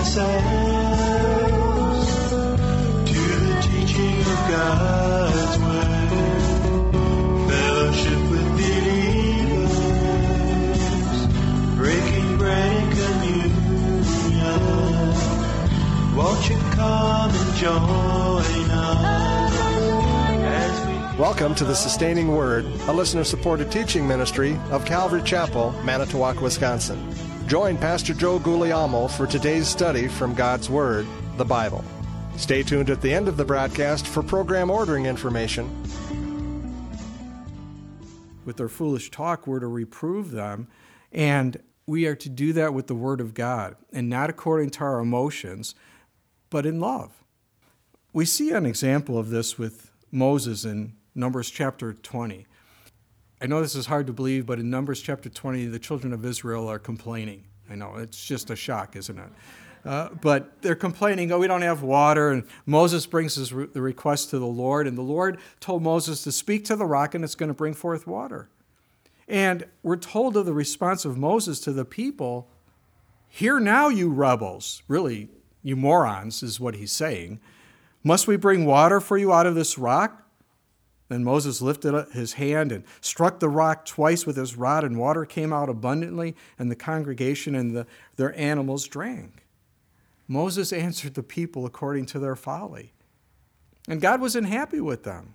ourselves to the teaching of God's Word. Fellowship with believers, breaking bread and communion. Won't you come and join us as we... Welcome to the Sustaining Word, a listener-supported teaching ministry of Calvary Chapel, Manitowoc, Wisconsin. Join Pastor Joe Guglielmo for today's study from God's Word, the Bible. Stay tuned at the end of the broadcast for program ordering information. With their foolish talk, we're to reprove them, and we are to do that with the Word of God, and not according to our emotions, but in love. We see an example of this with Moses in Numbers chapter 20. I know this is hard to believe, but in Numbers chapter 20, the children of Israel are complaining. I know, it's just a shock, isn't it? But they're complaining, we don't have water, and Moses brings the request to the Lord, and the Lord told Moses to speak to the rock, and it's going to bring forth water. And we're told of the response of Moses to the people, "Hear now, you rebels," really, you morons is what he's saying. "Must we bring water for you out of this rock?" Then Moses lifted up his hand and struck the rock twice with his rod, and water came out abundantly, and the congregation and their animals drank. Moses answered the people according to their folly. And God wasn't happy with him.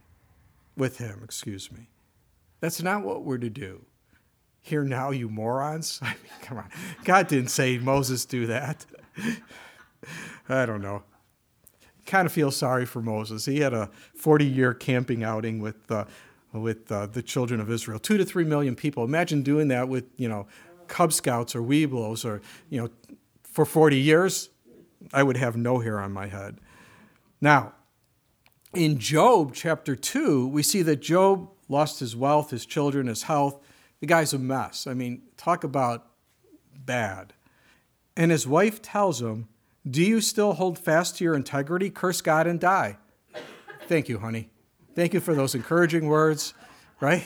That's not what we're to do. "Hear now, you morons." I mean, come on. God didn't say Moses do that. I don't know. Kind of feel sorry for Moses. He had a 40-year camping outing with the children of Israel, 2 to 3 million people. Imagine doing that with, Cub Scouts or Weeblos or, for 40 years. I would have no hair on my head. Now, in Job chapter 2, we see that Job lost his wealth, his children, his health. The guy's a mess. I mean, talk about bad. And his wife tells him, "Do you still hold fast to your integrity? Curse God and die." Thank you, honey. Thank you for those encouraging words, right?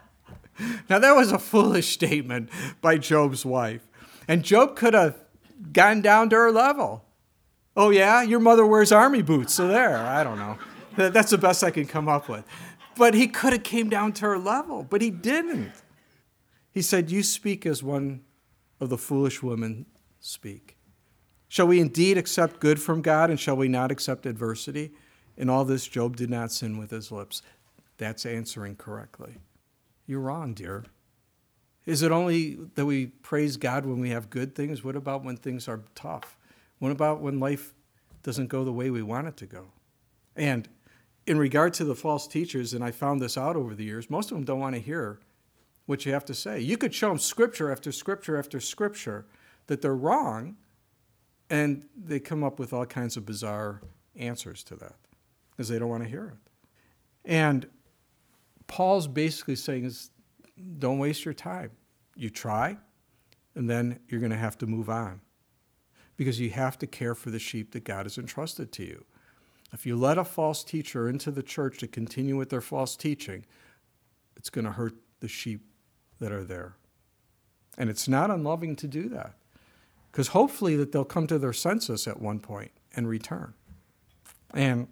Now, that was a foolish statement by Job's wife. And Job could have gotten down to her level. "Oh, yeah? Your mother wears army boots, so there." I don't know. That's the best I can come up with. But he could have came down to her level, but he didn't. He said, "You speak as one of the foolish women speak. Shall we indeed accept good from God, and shall we not accept adversity?" In all this, Job did not sin with his lips. That's answering correctly. You're wrong, dear. Is it only that we praise God when we have good things? What about when things are tough? What about when life doesn't go the way we want it to go? And in regard to the false teachers, and I found this out over the years, most of them don't want to hear what you have to say. You could show them scripture after scripture after scripture that they're wrong, and they come up with all kinds of bizarre answers to that because they don't want to hear it. And Paul's basically saying is, don't waste your time. You try, and then you're going to have to move on because you have to care for the sheep that God has entrusted to you. If you let a false teacher into the church to continue with their false teaching, it's going to hurt the sheep that are there. And it's not unloving to do that, because hopefully that they'll come to their senses at one point and return. And,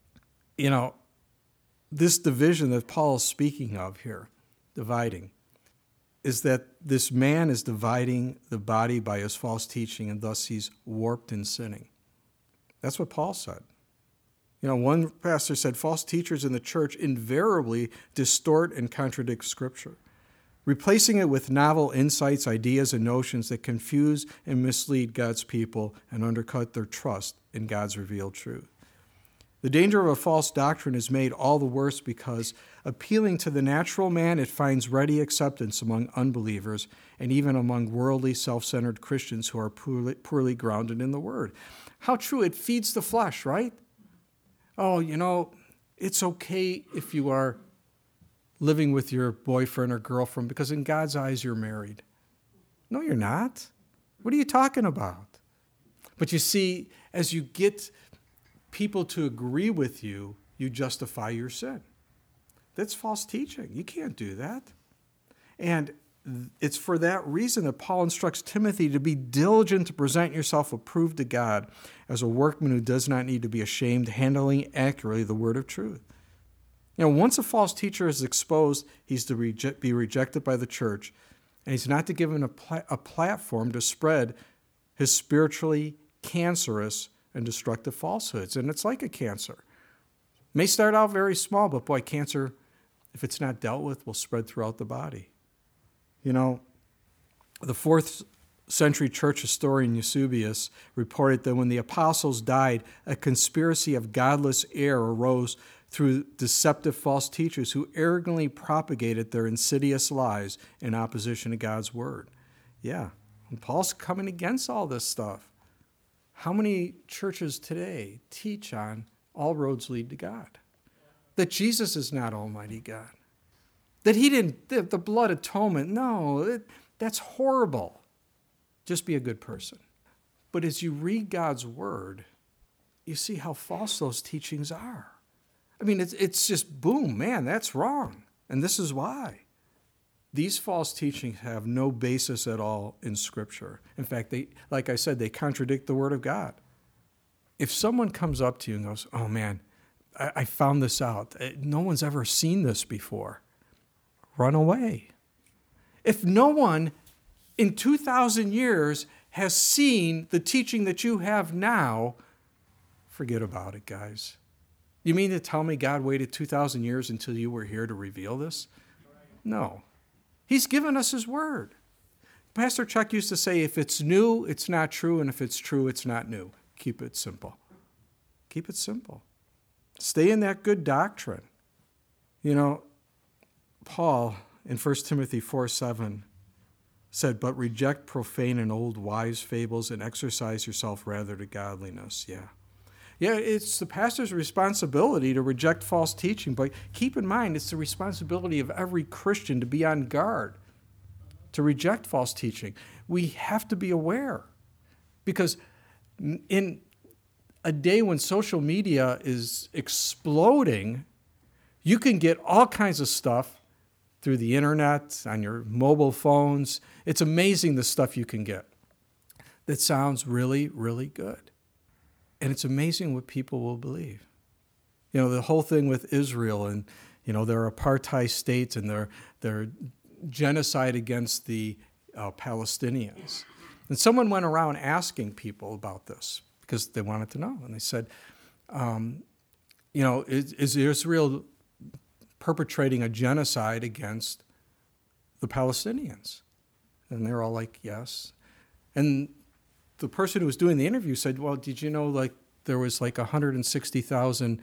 this division that Paul is speaking of here, dividing, is that this man is dividing the body by his false teaching, and thus he's warped in sinning. That's what Paul said. One pastor said, false teachers in the church invariably distort and contradict Scripture, replacing it with novel insights, ideas, and notions that confuse and mislead God's people and undercut their trust in God's revealed truth. The danger of a false doctrine is made all the worse because, appealing to the natural man, it finds ready acceptance among unbelievers and even among worldly, self-centered Christians who are poorly grounded in the Word. How true! It feeds the flesh, right? Oh, it's okay if you are living with your boyfriend or girlfriend because in God's eyes you're married. No, you're not. What are you talking about? But you see, as you get people to agree with you, you justify your sin. That's false teaching. You can't do that. And it's for that reason that Paul instructs Timothy to be diligent to present yourself approved to God as a workman who does not need to be ashamed, handling accurately the word of truth. Once a false teacher is exposed, he's to be rejected by the church, and he's not to give him a platform to spread his spiritually cancerous and destructive falsehoods. And it's like a cancer. It may start out very small, but boy, cancer, if it's not dealt with, will spread throughout the body. The 4th century church historian Eusebius reported that when the apostles died, a conspiracy of godless error arose through deceptive false teachers who arrogantly propagated their insidious lies in opposition to God's word. Yeah, and Paul's coming against all this stuff. How many churches today teach on all roads lead to God? That Jesus is not Almighty God. That he didn't, the blood atonement, no, that's horrible. Just be a good person. But as you read God's word, you see how false those teachings are. I mean, it's just, boom, man, that's wrong. And this is why. These false teachings have no basis at all in Scripture. In fact, like I said, they contradict the Word of God. If someone comes up to you and goes, oh, man, I found this out. No one's ever seen this before. Run away. If no one in 2,000 years has seen the teaching that you have now, forget about it, guys. You mean to tell me God waited 2,000 years until you were here to reveal this? No. He's given us his word. Pastor Chuck used to say, if it's new, it's not true, and if it's true, it's not new. Keep it simple. Keep it simple. Stay in that good doctrine. Paul in 1 Timothy 4:7 said, but reject profane and old wise fables and exercise yourself rather to godliness. Yeah, it's the pastor's responsibility to reject false teaching, but keep in mind it's the responsibility of every Christian to be on guard, to reject false teaching. We have to be aware, because in a day when social media is exploding, you can get all kinds of stuff through the internet, on your mobile phones. It's amazing the stuff you can get that sounds really, really good. And it's amazing what people will believe. The whole thing with Israel and, their apartheid states and their genocide against the Palestinians. And someone went around asking people about this because they wanted to know. And they said, is Israel perpetrating a genocide against the Palestinians? And they're all like, yes. And the person who was doing the interview said, well, did you know there was 160,000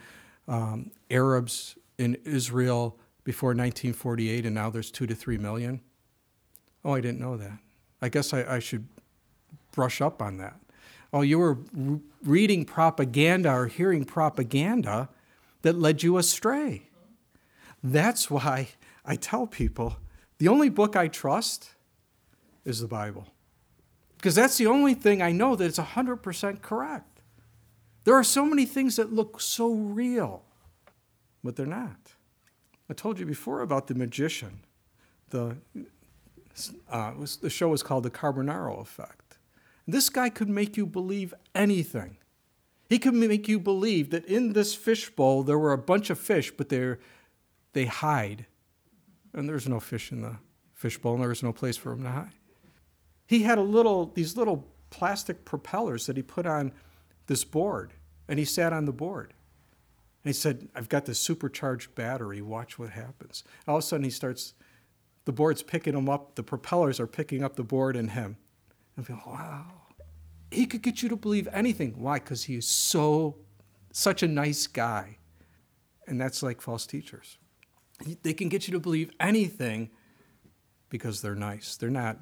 Arabs in Israel before 1948 and now there's 2 to 3 million? Oh, I didn't know that. I guess I should brush up on that. Oh, you were reading propaganda or hearing propaganda that led you astray. That's why I tell people the only book I trust is the Bible. Because that's the only thing I know that it's 100% correct. There are so many things that look so real, but they're not. I told you before about the magician. The show was called The Carbonaro Effect. This guy could make you believe anything. He could make you believe that in this fishbowl there were a bunch of fish, but they hide. And there's no fish in the fishbowl, and there's no place for them to hide. He had these little plastic propellers that he put on this board, and he sat on the board. And he said, I've got this supercharged battery, watch what happens. All of a sudden the board's picking him up, the propellers are picking up the board and him. And I feel, wow. He could get you to believe anything. Why? Because he is such a nice guy. And that's like false teachers. They can get you to believe anything because they're nice. They're not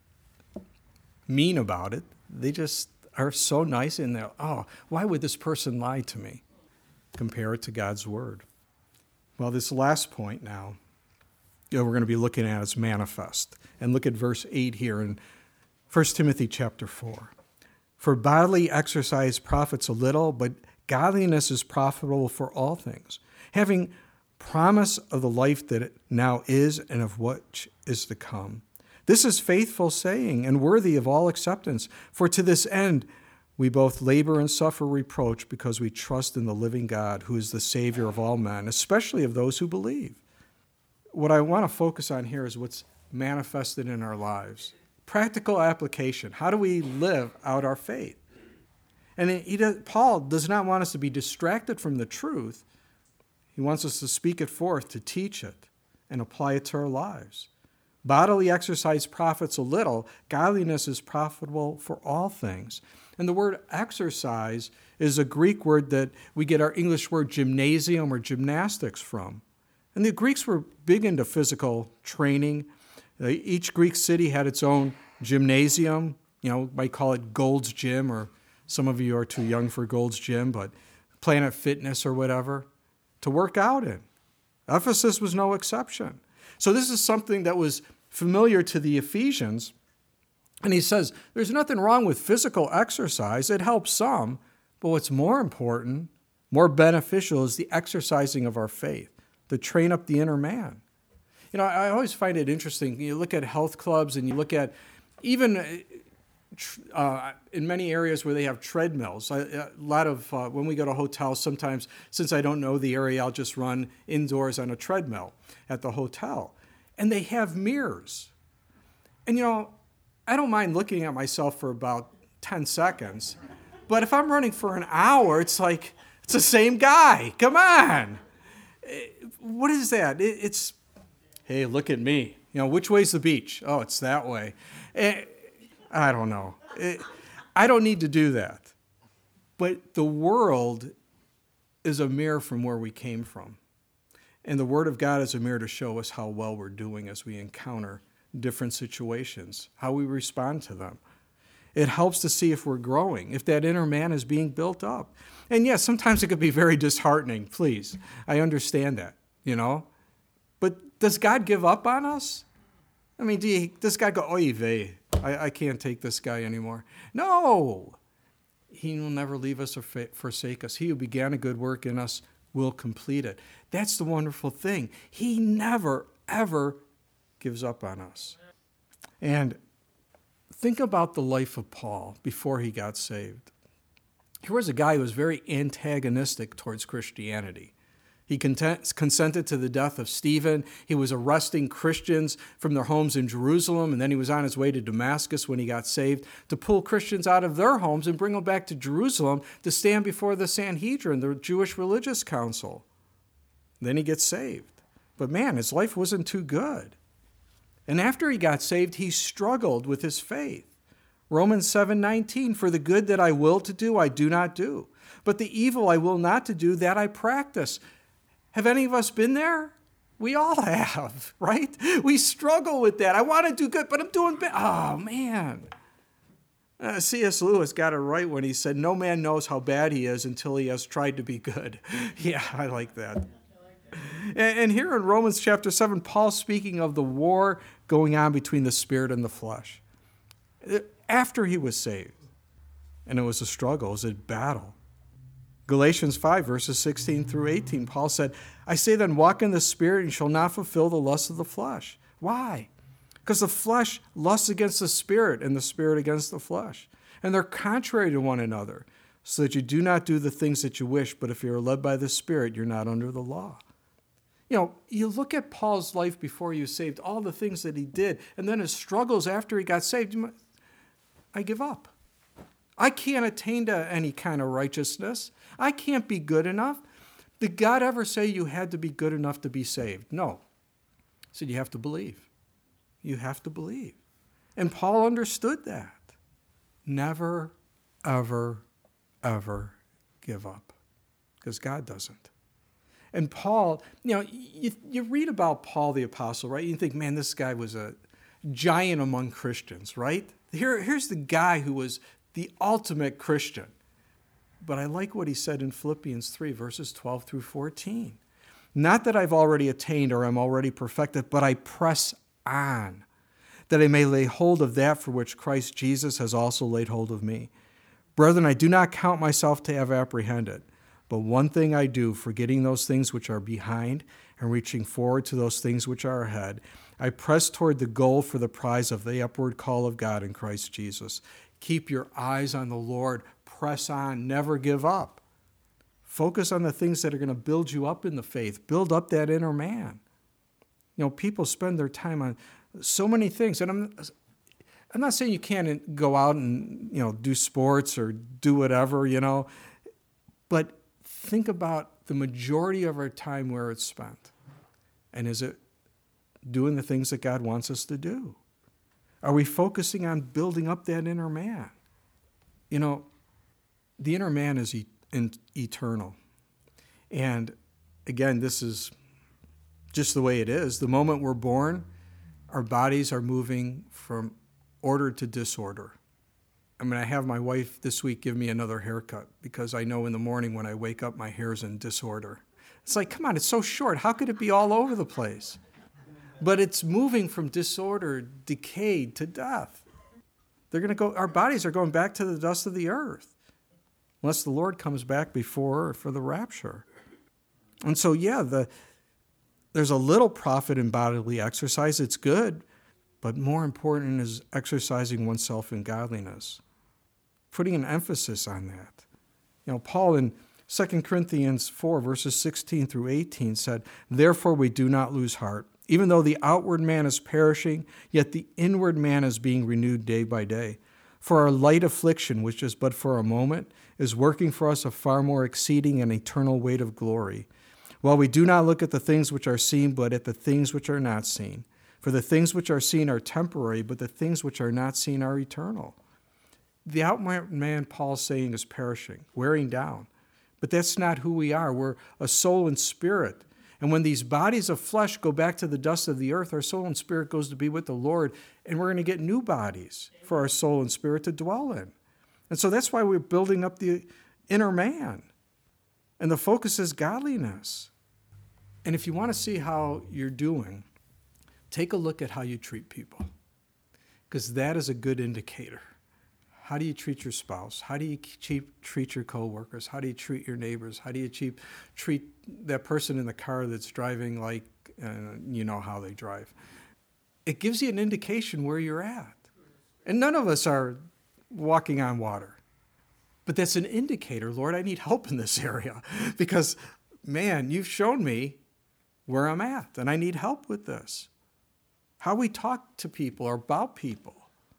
mean about it. They just are so nice in there. Oh, why would this person lie to me? Compare it to God's word. Well, this last point now, we're going to be looking at is manifest. And look at verse 8 here in 1 Timothy chapter 4. For bodily exercise profits a little, but godliness is profitable for all things, having promise of the life that it now is and of what is to come. This is faithful saying and worthy of all acceptance. For to this end we both labor and suffer reproach because we trust in the living God, who is the Savior of all men, especially of those who believe. What I want to focus on here is what's manifested in our lives. Practical application. How do we live out our faith? And Paul does not want us to be distracted from the truth. He wants us to speak it forth, to teach it, and apply it to our lives. Bodily exercise profits a little. Godliness is profitable for all things. And the word exercise is a Greek word that we get our English word gymnasium or gymnastics from. And the Greeks were big into physical training. Each Greek city had its own gymnasium. Might call it Gold's Gym, or some of you are too young for Gold's Gym, but Planet Fitness or whatever, to work out in. Ephesus was no exception. So this is something that was familiar to the Ephesians. And he says, there's nothing wrong with physical exercise. It helps some. But what's more important, more beneficial, is the exercising of our faith, to train up the inner man. I always find it interesting. You look at health clubs and you look at even in many areas where they have treadmills. A lot of, when we go to hotels, sometimes, since I don't know the area, I'll just run indoors on a treadmill at the hotel. And they have mirrors. And, I don't mind looking at myself for about 10 seconds. But if I'm running for an hour, it's like, it's the same guy. Come on. What is that? It's, hey, look at me. Which way's the beach? Oh, it's that way. I don't know. I don't need to do that. But the world is a mirror from where we came from. And the Word of God is a mirror to show us how well we're doing as we encounter different situations, how we respond to them. It helps to see if we're growing, if that inner man is being built up. And yes, sometimes it could be very disheartening, please. I understand that, But does God give up on us? I mean, does God go, oy vey, I can't take this guy anymore? No. He will never leave us or forsake us. He who began a good work in us will complete it. That's the wonderful thing. He never, ever gives up on us. And think about the life of Paul before he got saved. Here was a guy who was very antagonistic towards Christianity. He consented to the death of Stephen. He was arresting Christians from their homes in Jerusalem, and then he was on his way to Damascus when he got saved to pull Christians out of their homes and bring them back to Jerusalem to stand before the Sanhedrin, the Jewish religious council. Then he gets saved. But man, his life wasn't too good. And after he got saved, he struggled with his faith. Romans 7:19, for the good that I will to do, I do not do. But the evil I will not to do, that I practice. Have any of us been there? We all have, right? We struggle with that. I want to do good, but I'm doing bad. Oh, man. C.S. Lewis got it right when he said, no man knows how bad he is until he has tried to be good. Yeah, I like that. And here in Romans chapter 7, Paul's speaking of the war going on between the spirit and the flesh. After he was saved. And it was a struggle, it was a battle. Galatians 5, verses 16 through 18, Paul said, I say then, walk in the Spirit, and you shall not fulfill the lust of the flesh. Why? Because the flesh lusts against the Spirit, and the Spirit against the flesh. And they're contrary to one another, so that you do not do the things that you wish, but if you are led by the Spirit, you're not under the law. You look at Paul's life before he was saved, all the things that he did, and then his struggles after he got saved. I give up. I can't attain to any kind of righteousness. I can't be good enough. Did God ever say you had to be good enough to be saved? No. He said you have to believe. You have to believe. And Paul understood that. Never, ever, ever give up. Because God doesn't. And Paul, you read about Paul the Apostle, right? You think, man, this guy was a giant among Christians, right? Here's the guy who was the ultimate Christian. But I like what he said in Philippians 3, verses 12 through 14. Not that I've already attained or am already perfected, but I press on, that I may lay hold of that for which Christ Jesus has also laid hold of me. Brethren, I do not count myself to have apprehended, but one thing I do, forgetting those things which are behind and reaching forward to those things which are ahead. I press toward the goal for the prize of the upward call of God in Christ Jesus. Keep your eyes on the Lord. Press on. Never give up. Focus on the things that are going to build you up in the faith. Build up that inner man. People spend their time on so many things. And I'm not saying you can't go out and, do sports or do whatever, but think about the majority of our time where it's spent. And is it doing the things that God wants us to do? Are we focusing on building up that inner man? The inner man is eternal. And again, this is just the way it is. The moment we're born, our bodies are moving from order to disorder. I have my wife this week give me another haircut because I know in the morning when I wake up, my hair's in disorder. It's like, come on, it's so short. How could it be all over the place? But it's moving from disorder, decay to death. Our bodies are going back to the dust of the earth, unless the Lord comes back before or for the rapture. And so, there's a little profit in bodily exercise. It's good, but more important is exercising oneself in godliness, putting an emphasis on that. Paul in 2 Corinthians 4, verses 16 through 18 said, "Therefore we do not lose heart. Even though the outward man is perishing, yet the inward man is being renewed day by day. For our light affliction, which is but for a moment, is working for us a far more exceeding and eternal weight of glory. While we do not look at the things which are seen, but at the things which are not seen. For the things which are seen are temporary, but the things which are not seen are eternal." The outward man, Paul's saying, is perishing, wearing down. But that's not who we are. We're a soul and spirit. And when these bodies of flesh go back to the dust of the earth, our soul and spirit goes to be with the Lord, and we're going to get new bodies for our soul and spirit to dwell in. And so that's why we're building up the inner man. And the focus is godliness. And if you want to see how you're doing, take a look at how you treat people, because that is a good indicator. How do you treat your spouse? How do you treat your coworkers? How do you treat your neighbors? How do you treat that person in the car that's driving like you know how they drive? It gives you an indication where you're at. And none of us are walking on water. But that's an indicator, Lord, I need help in this area because, man, you've shown me where I'm at, and I need help with this. How we talk to people or about people,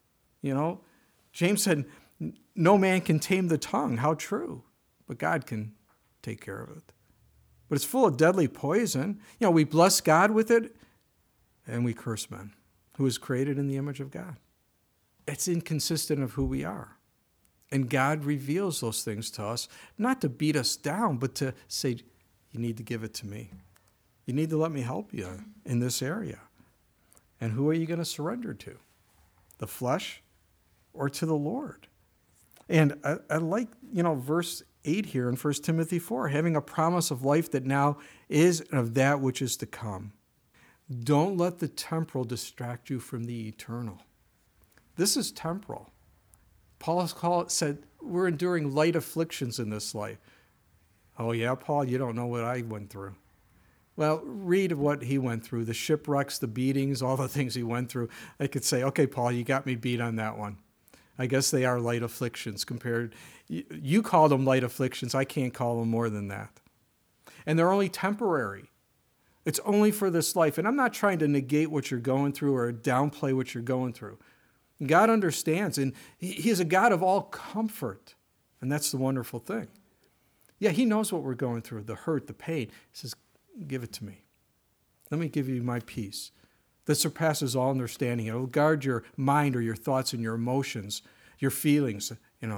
James said, no man can tame the tongue. How true. But God can take care of it. But it's full of deadly poison. We bless God with it, and we curse man, who is created in the image of God. It's inconsistent of who we are. And God reveals those things to us, not to beat us down, but to say, you need to give it to me. You need to let me help you in this area. And who are you going to surrender to? The flesh or to the Lord? And I like, verse 8 here in 1 Timothy 4, having a promise of life that now is and of that which is to come. Don't let the temporal distract you from the eternal. This is temporal. Paul said, we're enduring light afflictions in this life. Oh yeah, Paul, you don't know what I went through. Well, read what he went through, the shipwrecks, the beatings, all the things he went through. I could say, okay, Paul, you got me beat on that one. I guess they are light afflictions compared. You call them light afflictions. I can't call them more than that. And they're only temporary. It's only for this life. And I'm not trying to negate what you're going through or downplay what you're going through. God understands, and He is a God of all comfort. And that's the wonderful thing. Yeah, He knows what we're going through, the hurt, the pain. He says, give it to me. Let me give you my peace that surpasses all understanding. It will guard your mind or your thoughts and your emotions, your feelings,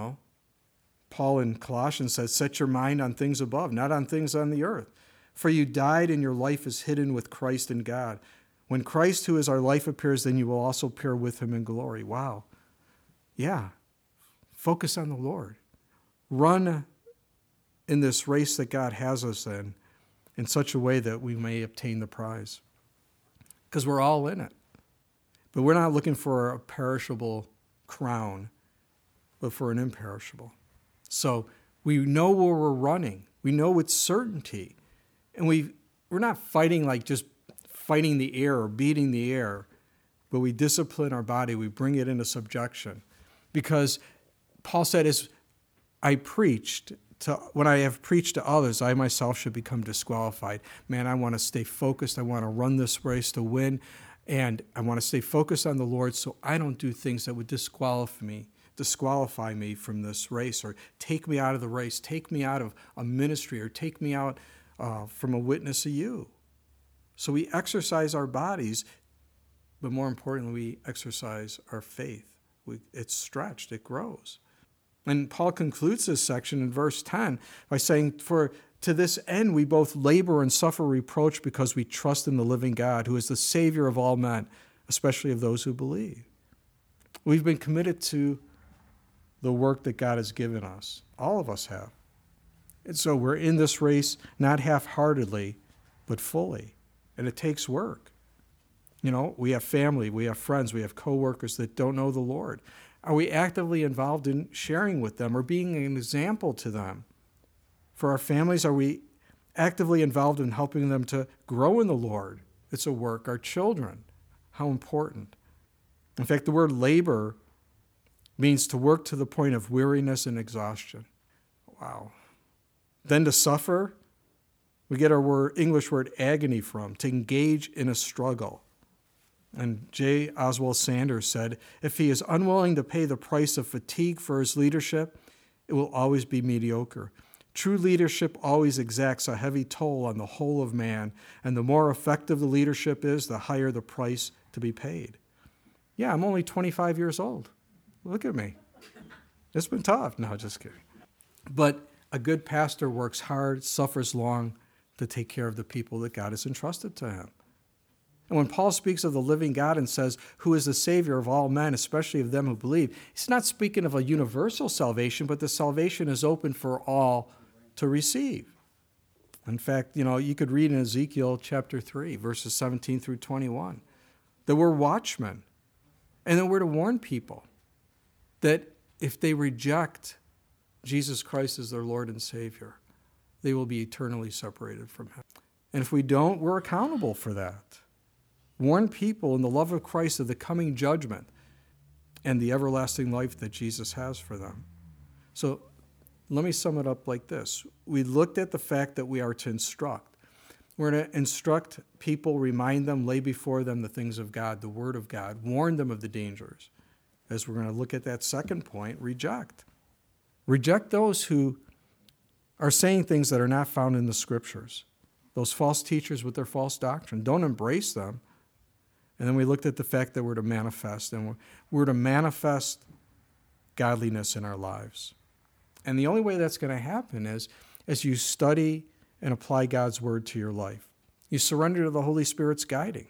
Paul in Colossians says, set your mind on things above, not on things on the earth. For you died and your life is hidden with Christ in God. When Christ, who is our life, appears, then you will also appear with him in glory. Wow. Yeah. Focus on the Lord. Run in this race that God has us in such a way that we may obtain the prize. Because we're all in it. But we're not looking for a perishable crown, but for an imperishable. So we know where we're running. We know with certainty. And we're we're not fighting like just fighting the air or beating the air, but we discipline our body. We bring it into subjection. Because Paul said, when I have preached to others, I myself should become disqualified. Man, I want to stay focused. I want to run this race to win. And I want to stay focused on the Lord so I don't do things that would disqualify me from this race, or take me out of the race, take me out of a ministry, or take me out from a witness to you. So we exercise our bodies, but more importantly, we exercise our faith. It's stretched, it grows. And Paul concludes this section in verse 10 by saying, "For to this end we both labor and suffer reproach because we trust in the living God, who is the Savior of all men, especially of those who believe." We've been committed to the work that God has given us. All of us have. And so we're in this race not half-heartedly, but fully. And it takes work. We have family, we have friends, we have coworkers that don't know the Lord. Are we actively involved in sharing with them or being an example to them? For our families, are we actively involved in helping them to grow in the Lord? It's a work. Our children, how important. In fact, the word labor means to work to the point of weariness and exhaustion. Wow. Then to suffer, we get our English word agony from, to engage in a struggle. And J. Oswald Sanders said, if he is unwilling to pay the price of fatigue for his leadership, it will always be mediocre. True leadership always exacts a heavy toll on the whole of man, and the more effective the leadership is, the higher the price to be paid. Yeah, I'm only 25 years old. Look at me. It's been tough. No, just kidding. But a good pastor works hard, suffers long to take care of the people that God has entrusted to him. And when Paul speaks of the living God and says, who is the Savior of all men, especially of them who believe, he's not speaking of a universal salvation, but the salvation is open for all to receive. In fact, you could read in Ezekiel chapter 3, verses 17 through 21, that we're watchmen, and that we're to warn people that if they reject Jesus Christ as their Lord and Savior, they will be eternally separated from him. And if we don't, we're accountable for that. Warn people in the love of Christ of the coming judgment and the everlasting life that Jesus has for them. So let me sum it up like this. We looked at the fact that we are to instruct. We're to instruct people, remind them, lay before them the things of God, the Word of God, warn them of the dangers. As we're going to look at that second point, reject. Reject those who are saying things that are not found in the Scriptures. Those false teachers with their false doctrine. Don't embrace them. And then we looked at the fact that we're to manifest, and we're to manifest godliness in our lives. And the only way that's going to happen is as you study and apply God's Word to your life. You surrender to the Holy Spirit's guiding.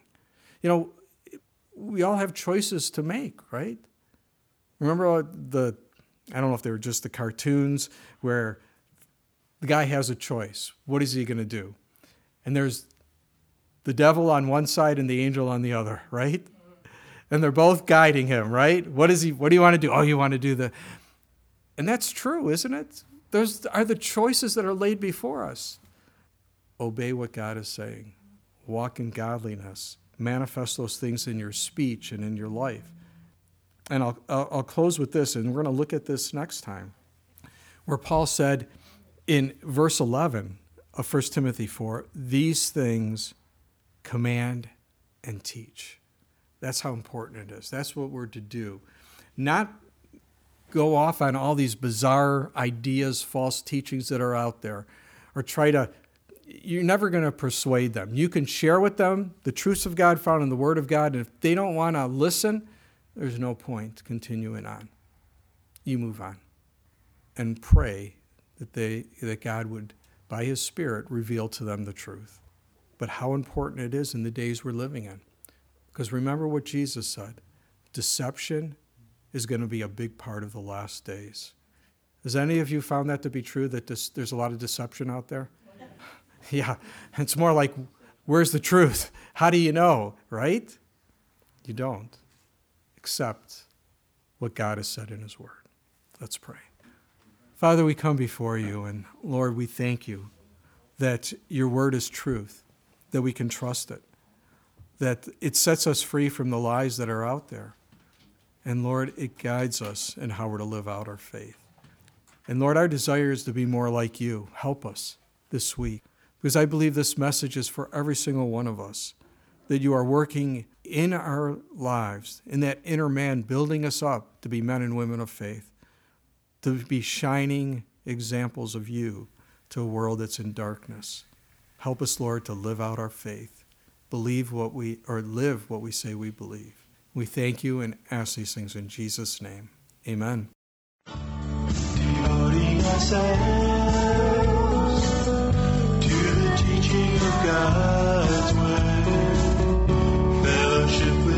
We all have choices to make, right? Remember I don't know if they were just the cartoons where the guy has a choice. What is he going to do? And there's the devil on one side and the angel on the other, right? And they're both guiding him, right? What do you want to do? Oh, you want to do And that's true, isn't it? Those are the choices that are laid before us. Obey what God is saying. Walk in godliness. Manifest those things in your speech and in your life. And I'll close with this, and we're going to look at this next time, where Paul said in verse 11 of 1 Timothy 4, these things command and teach. That's how important it is. That's what we're to do. Not go off on all these bizarre ideas, false teachings that are out there, or you're never going to persuade them. You can share with them the truths of God found in the Word of God, and if they don't want to listen, there's no point continuing on. You move on and pray that God would, by His Spirit, reveal to them the truth. But how important it is in the days we're living in. Because remember what Jesus said, deception is going to be a big part of the last days. Has any of you found that to be true, that there's a lot of deception out there? Yeah, it's more like, where's the truth? How do you know, right? You don't, except what God has said in His Word. Let's pray. Father, we come before you, and Lord, we thank you that your Word is truth. that we can trust it, that it sets us free from the lies that are out there. And Lord, it guides us in how we're to live out our faith. And Lord, our desire is to be more like you. Help us this week, because I believe this message is for every single one of us, that you are working in our lives, in that inner man, building us up to be men and women of faith, to be shining examples of you to a world that's in darkness. Help us, Lord, to live out our faith, live what we say we believe. We thank you and ask these things in Jesus' name. Amen. Devoting ourselves to the teaching of God's word, fellowship with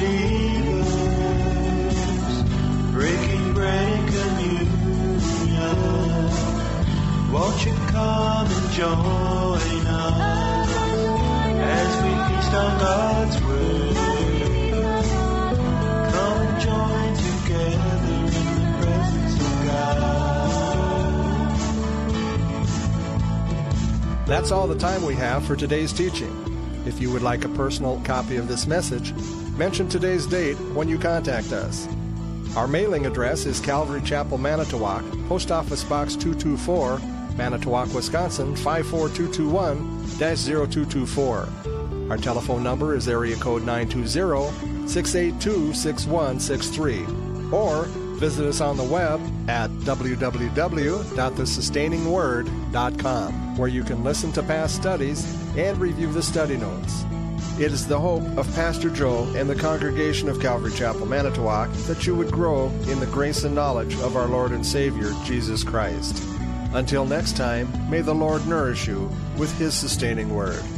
believers, breaking bread and communion. Won't you come and join us as we feast on God's word? Come and join together in the presence of God. That's all the time we have for today's teaching. If you would like a personal copy of this message, mention today's date when you contact us. Our mailing address is Calvary Chapel, Manitowoc, Post Office Box 224, Manitowoc, Wisconsin 54221-0224. Our telephone number is area code 920-682-6163. Or visit us on the web at www.thesustainingword.com, where you can listen to past studies and review the study notes. It is the hope of Pastor Joe and the congregation of Calvary Chapel, Manitowoc, that you would grow in the grace and knowledge of our Lord and Savior, Jesus Christ. Until next time, may the Lord nourish you with His sustaining word.